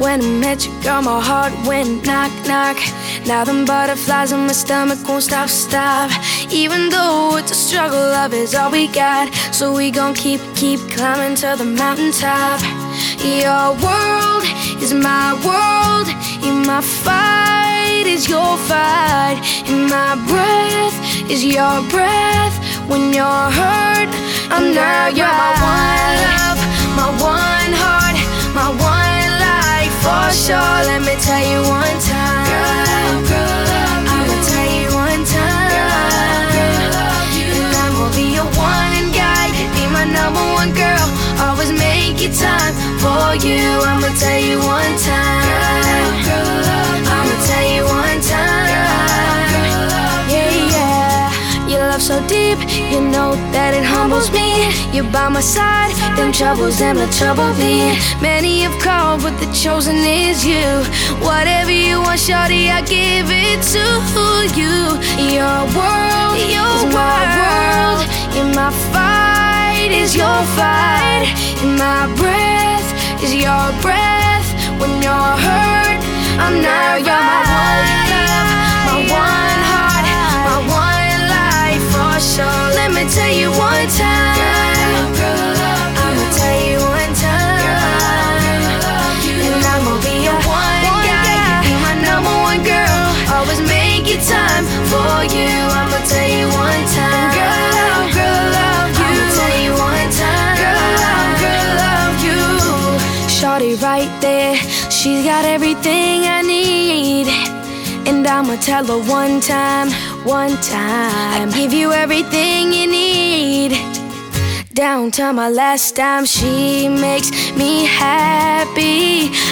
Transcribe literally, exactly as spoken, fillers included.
when I met you, girl, my heart went knock, knock. Now them butterflies in my stomach won't stop, stop. Even though it's a struggle, love is all we got. So we gon' keep, keep climbing to the mountaintop. Your world is my world, in my fight is your fight, in my breath is your breath. When you're hurt, I'm now you're my one love, my one heart, my one life for sure. Let me tell you one time, girl, girl, I'ma tell you one time, girl, and I'm gonna be your one and guide, be my number one girl. Always make it time for you. I'ma tell you one time, girl, I'ma tell you one time, yeah, yeah. Your love so deep, you know that it humbles me. You're by my side, them troubles, them will trouble me. Many have called, but the chosen is you. Whatever you want, shorty, I give it to you. Your world is my world, in my fight is your fight, in my breath is your breath. When you're hurt, I'm now you're my one love, my one heart, my one life for sure. Let me tell you one time, I'ma tell you one time, and I'm gonna be your one guy, be my number one girl. Always make it time for you. I'ma tell you one time, girl, girl, love you. I'ma tell you one time, girl, girl, love you. Shorty right there, she's got everything I need, and I'ma tell her one time, one time, I give you everything you need. Down to my last dime, she makes me happy.